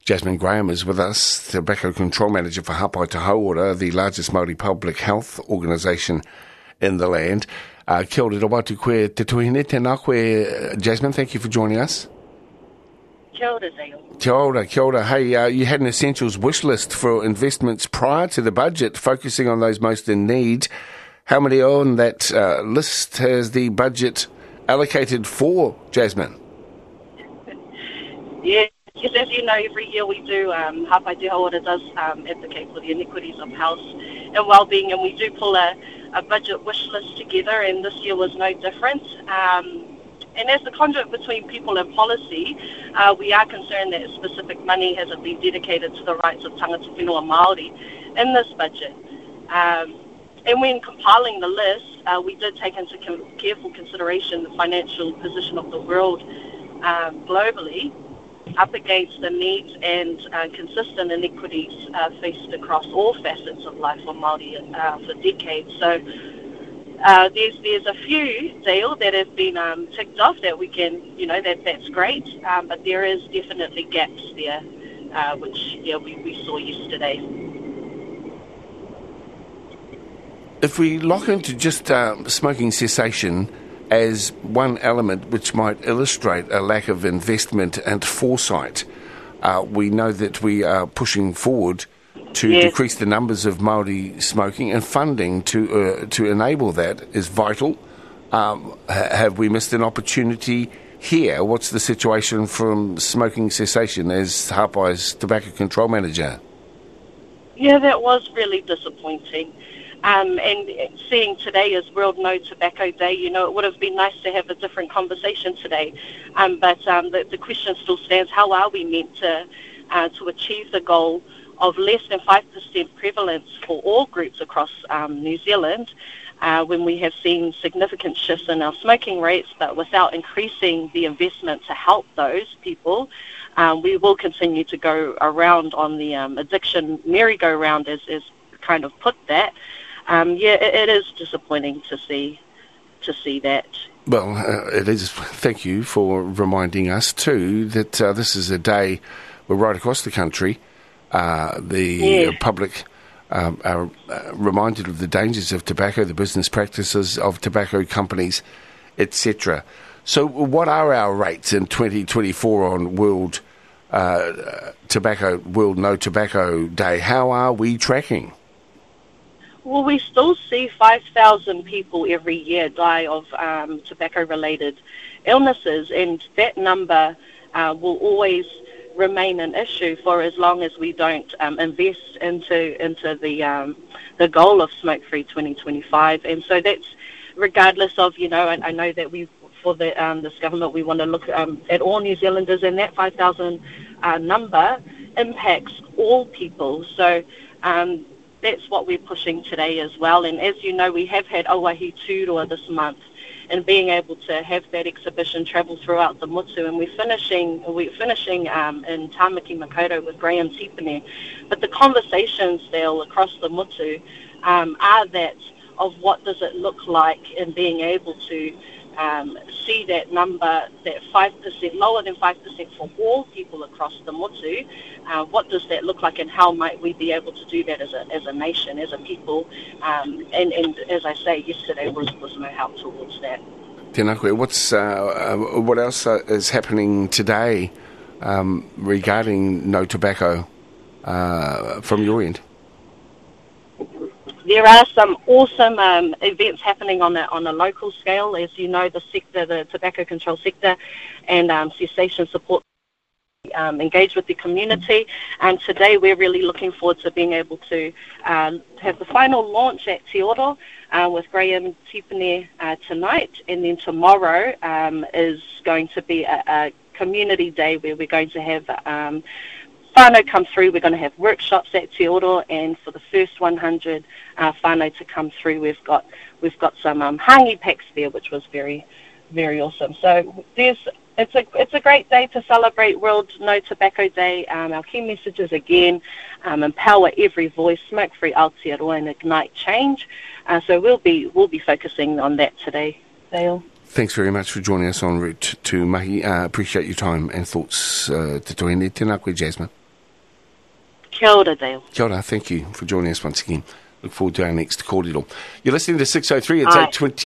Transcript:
Jasmine Graham is with us, Tobacco Control Manager for Hapai Te Hauora, the largest Māori public health organisation in the land. Kia ora watu koe te tuhine, tēnā koe, Jasmine, thank you for joining us. Kia ora, Dale. Kia ora, kia ora. Hey, you had an essentials wish list for investments prior to the budget, focusing on those most in need. How many on that list has the budget allocated for, Jasmine? Yes, as you know, every year we do, Hapai Te Hauora does advocate for the inequities of health and wellbeing, and we do pull a budget wish list together, and this year was no different. And as the conduit between people and policy, we are concerned that specific money hasn't been dedicated to the rights of tangata whenua Māori in this budget. And when compiling the list, we did take into careful consideration the financial position of the world globally, up against the needs and consistent inequities faced across all facets of life for Māori for decades. So there's a few, Dale, that have been ticked off that we can, that's great, but there is definitely gaps there, which we saw yesterday. If we lock into just smoking cessation as one element which might illustrate a lack of investment and foresight, we know that we are pushing forward to decrease the numbers of Māori smoking, and funding to enable that is vital. Have we missed an opportunity here? What's the situation from smoking cessation as Hapai's Tobacco Control Manager? Yeah, that was really disappointing. And seeing today as World No Tobacco Day, it would have been nice to have a different conversation today. But the question still stands, how are we meant to achieve the goal of less than 5% prevalence for all groups across New Zealand when we have seen significant shifts in our smoking rates, but without increasing the investment to help those people? We will continue to go around on the addiction merry-go-round, as kind of put that. It is disappointing to see that. Well, it is. Thank you for reminding us too that this is a day where right across the country the public are reminded of the dangers of tobacco, the business practices of tobacco companies, etc. So what are our rates in 2024 on World No Tobacco Day? How are we tracking? Well, we still see 5,000 people every year die of tobacco-related illnesses, and that number will always remain an issue for as long as we don't invest into the goal of smoke-free 2025. And so that's regardless of, I know that for this government, we want to look at all New Zealanders, and that 5,000 number impacts all people. So that's what we're pushing today as well. And as you know, we have had Owahi Tūroa this month, and being able to have that exhibition travel throughout the Mutu, and we're finishing in Tāmaki Makaurau with Graham Tipene. But the conversations there across the Mutu are that of what does it look like in being able to see that number, that 5%, lower than 5% for all people across the Mutu. What does that look like, and how might we be able to do that as a nation, as a people? And as I say, yesterday was no help towards that. Tēnā koe, what else is happening today regarding no tobacco from your end? There are some awesome events happening on a local scale. As you know, the tobacco control sector and cessation support engage with the community. And today we're really looking forward to being able to have the final launch at Te Oro with Graham Tipene tonight. And then tomorrow is going to be a community day where we're going to have whānau come through. We're going to have workshops at Te Oro, and for the first 100 whānau to come through, we've got some hangi packs there, which was very, very awesome. So it's a great day to celebrate World No Tobacco Day. Our key messages again: empower every voice, smoke-free Aotearoa, and ignite change. So we'll be focusing on that today, Dale. Thanks very much for joining us en route to Mahi. Appreciate your time and thoughts. Te tohine, tēnā koe, Jasmine. Kia ora, Dale. Kia ora, thank you for joining us once again. Look forward to our next kōrero. You're listening to 603, it's Aye. 8:20.